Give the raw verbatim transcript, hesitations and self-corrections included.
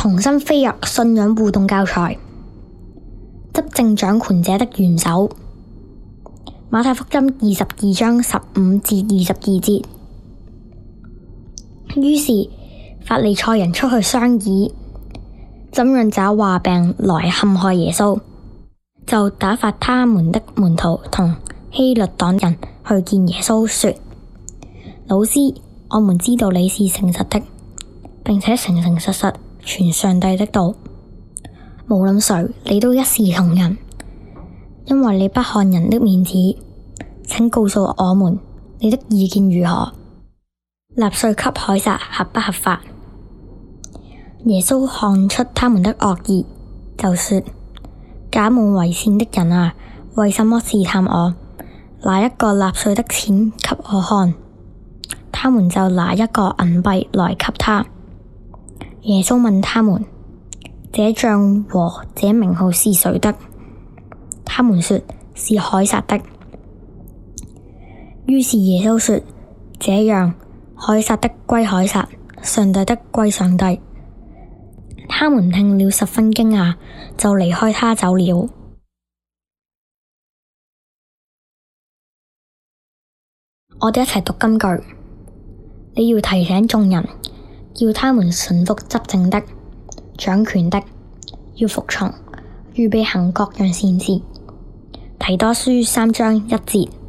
重新飛躍信仰互動教材，執政掌權者的元首。馬太福音二十二章十五至二十二節。於是法利賽人出去商議，怎樣找話病來陷害耶穌，就打發他們的門徒同希律黨人去見耶穌，說：老師，我們知道你是誠實的，並且誠誠實實傳上帝的道，無論誰你都一視同仁，因為你不看人的面子。請告訴我們你的意見如何？納稅給凱撒合不合法？耶穌看出他們的惡意，就說：假冒為善的人啊，為什麼試探我？拿一個納稅的錢給我看。他們就拿一個銀幣來給他。耶穌問他們：這像和這名號是誰的？他們說：是凱撒的。於是耶穌說：這樣，凱撒的歸凱撒，上帝的歸上帝。他們聽了十分驚訝，就離開他走了。我哋一齊讀金句。你要提醒眾人，叫他們順服執政的、掌權的，要服從，預備行各樣善事。提多書三章一節。